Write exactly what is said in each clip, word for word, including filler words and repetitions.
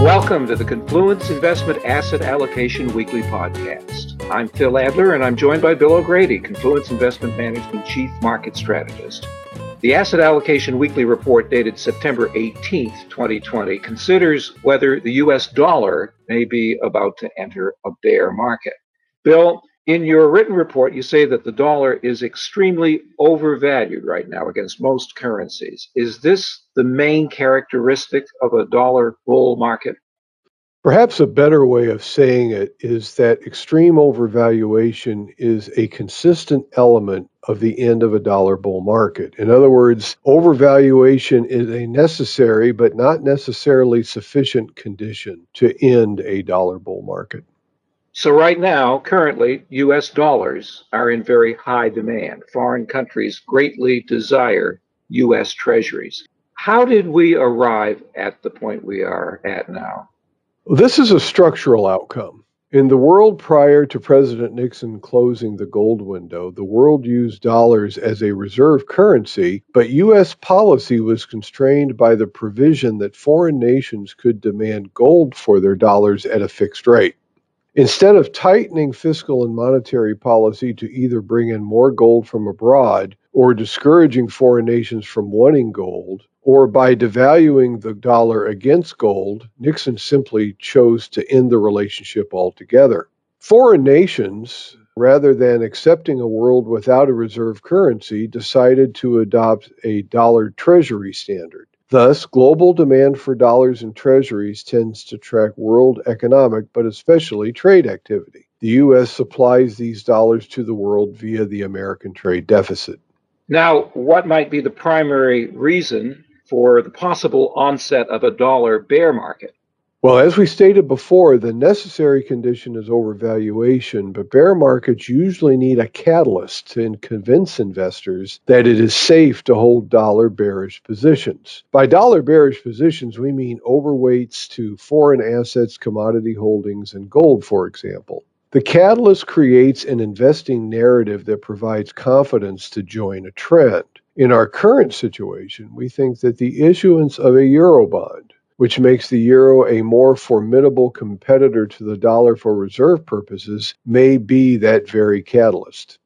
Welcome to the Confluence Investment Asset Allocation Weekly Podcast. I'm Phil Adler, and I'm joined by Bill O'Grady, Confluence Investment Management Chief Market Strategist. The Asset Allocation Weekly Report dated September eighteenth, twenty twenty, considers whether the U S dollar may be about to enter a bear market. Bill, in your written report, you say that the dollar is extremely overvalued right now against most currencies. Is this the main characteristic of a dollar bull market? Perhaps a better way of saying it is that extreme overvaluation is a consistent element of the end of a dollar bull market. In other words, overvaluation is a necessary but not necessarily sufficient condition to end a dollar bull market. So right now, currently, U S dollars are in very high demand. Foreign countries greatly desire U S treasuries. How did we arrive at the point we are at now? This is a structural outcome. In the world prior to President Nixon closing the gold window, the world used dollars as a reserve currency, but U S policy was constrained by the provision that foreign nations could demand gold for their dollars at a fixed rate. Instead of tightening fiscal and monetary policy to either bring in more gold from abroad or discouraging foreign nations from wanting gold, or by devaluing the dollar against gold, Nixon simply chose to end the relationship altogether. Foreign nations, rather than accepting a world without a reserve currency, decided to adopt a dollar treasury standard. Thus, global demand for dollars and treasuries tends to track world economic, but especially trade activity. The U S supplies these dollars to the world via the American trade deficit. Now, what might be the primary reason for the possible onset of a dollar bear market? Well, as we stated before, the necessary condition is overvaluation, but bear markets usually need a catalyst to convince investors that it is safe to hold dollar bearish positions. By dollar bearish positions, we mean overweights to foreign assets, commodity holdings, and gold, for example. The catalyst creates an investing narrative that provides confidence to join a trend. In our current situation, we think that the issuance of a Eurobond, which makes the euro a more formidable competitor to the dollar for reserve purposes, may be that very catalyst.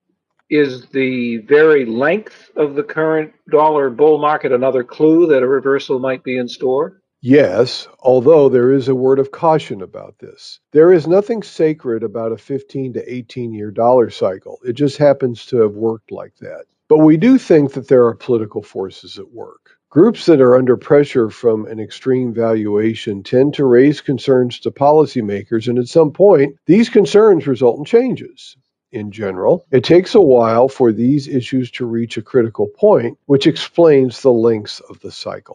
Is the very length of the current dollar bull market another clue that a reversal might be in store? Yes, although there is a word of caution about this. There is nothing sacred about a fifteen to eighteen year dollar cycle. It just happens to have worked like that. But we do think that there are political forces at work. Groups that are under pressure from an extreme valuation tend to raise concerns to policymakers, and at some point, these concerns result in changes. In general, it takes a while for these issues to reach a critical point, which explains the length of the cycle.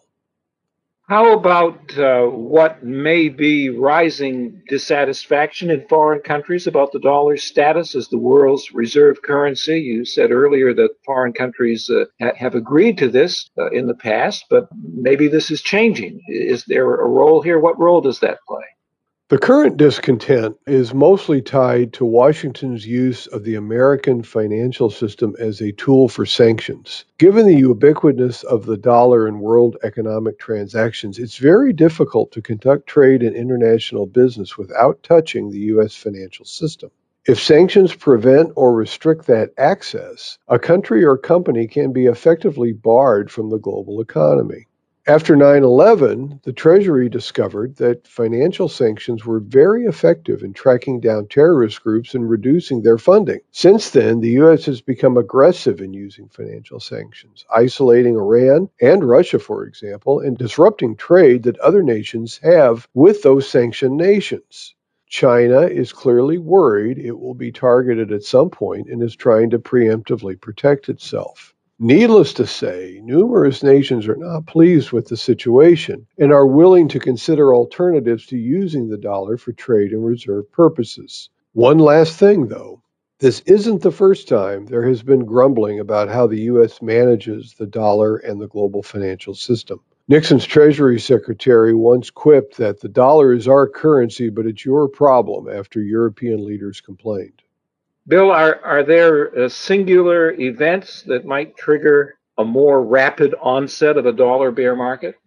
How about uh, what may be rising dissatisfaction in foreign countries about the dollar's status as the world's reserve currency? You said earlier that foreign countries uh, ha- have agreed to this uh, in the past, but maybe this is changing. Is there a role here? What role does that play? The current discontent is mostly tied to Washington's use of the American financial system as a tool for sanctions. Given the ubiquitousness of the dollar in world economic transactions, it's very difficult to conduct trade and international business without touching the U S financial system. If sanctions prevent or restrict that access, a country or company can be effectively barred from the global economy. After nine eleven, the Treasury discovered that financial sanctions were very effective in tracking down terrorist groups and reducing their funding. Since then, the U S has become aggressive in using financial sanctions, isolating Iran and Russia, for example, and disrupting trade that other nations have with those sanctioned nations. China is clearly worried it will be targeted at some point and is trying to preemptively protect itself. Needless to say, numerous nations are not pleased with the situation and are willing to consider alternatives to using the dollar for trade and reserve purposes. One last thing, though. This isn't the first time there has been grumbling about how the U S manages the dollar and the global financial system. Nixon's Treasury Secretary once quipped that the dollar is our currency, but it's your problem after European leaders complained. Bill, are, are there uh, singular events that might trigger a more rapid onset of a dollar bear market?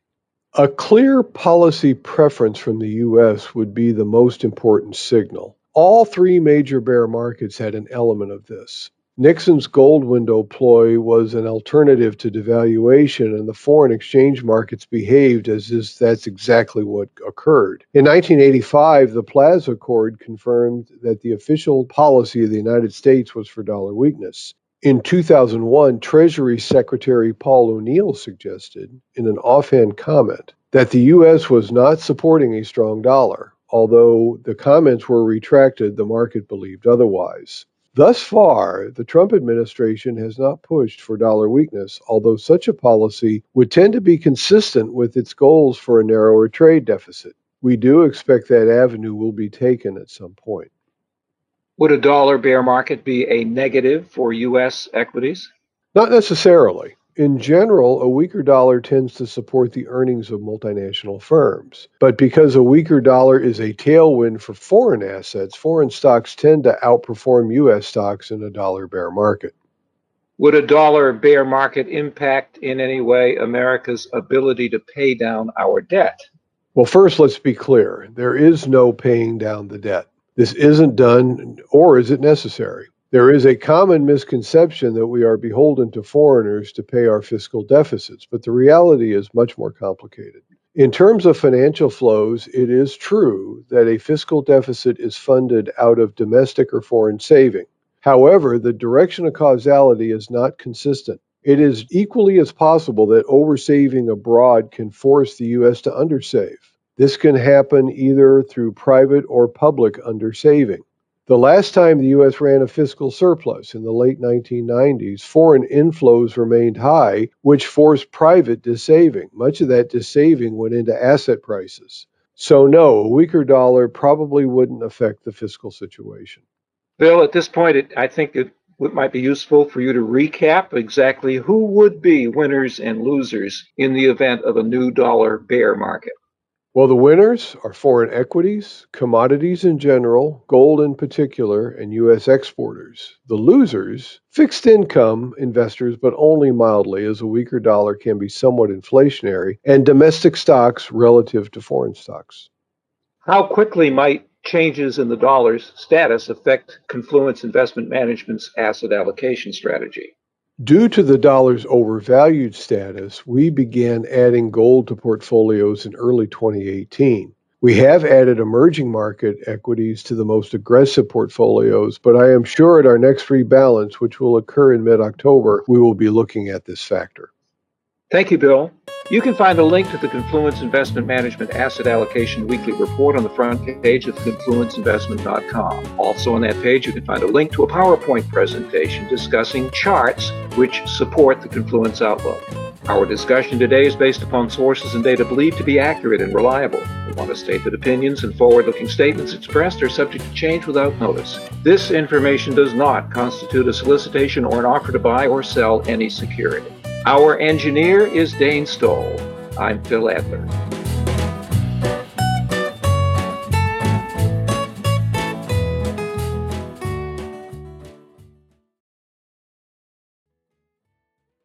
A clear policy preference from the U S would be the most important signal. All three major bear markets had an element of this. Nixon's gold window ploy was an alternative to devaluation, and the foreign exchange markets behaved as if that's exactly what occurred. In nineteen eighty-five, the Plaza Accord confirmed that the official policy of the United States was for dollar weakness. In two thousand one, Treasury Secretary Paul O'Neill suggested, in an offhand comment, that the U S was not supporting a strong dollar. Although the comments were retracted, the market believed otherwise. Thus far, the Trump administration has not pushed for dollar weakness, although such a policy would tend to be consistent with its goals for a narrower trade deficit. We do expect that avenue will be taken at some point. Would a dollar bear market be a negative for U S equities? Not necessarily. In general, a weaker dollar tends to support the earnings of multinational firms. But because a weaker dollar is a tailwind for foreign assets, foreign stocks tend to outperform U S stocks in a dollar bear market. Would a dollar bear market impact in any way America's ability to pay down our debt? Well, first, let's be clear. There is no paying down the debt. This isn't done, or is it necessary? There is a common misconception that we are beholden to foreigners to pay our fiscal deficits, but the reality is much more complicated. In terms of financial flows, it is true that a fiscal deficit is funded out of domestic or foreign saving. However, the direction of causality is not consistent. It is equally as possible that oversaving abroad can force the U S to undersave. This can happen either through private or public undersaving. The last time the U S ran a fiscal surplus, in the late nineteen nineties, foreign inflows remained high, which forced private dissaving. Much of that dissaving went into asset prices. So no, a weaker dollar probably wouldn't affect the fiscal situation. Bill, at this point, it, I think it, it might be useful for you to recap exactly who would be winners and losers in the event of a new dollar bear market. Well, the winners are foreign equities, commodities in general, gold in particular, and U S exporters. The losers, fixed income investors, but only mildly, as a weaker dollar can be somewhat inflationary, and domestic stocks relative to foreign stocks. How quickly might changes in the dollar's status affect Confluence Investment Management's asset allocation strategy? Due to the dollar's overvalued status, we began adding gold to portfolios in early twenty eighteen. We have added emerging market equities to the most aggressive portfolios, but I am sure at our next rebalance, which will occur in mid-October, we will be looking at this factor. Thank you, Bill. You can find a link to the Confluence Investment Management Asset Allocation Weekly Report on the front page of confluence investment dot com. Also on that page, you can find a link to a PowerPoint presentation discussing charts which support the Confluence outlook. Our discussion today is based upon sources and data believed to be accurate and reliable. We want to state that opinions and forward-looking statements expressed are subject to change without notice. This information does not constitute a solicitation or an offer to buy or sell any security. Our engineer is Dane Stoll. I'm Phil Adler.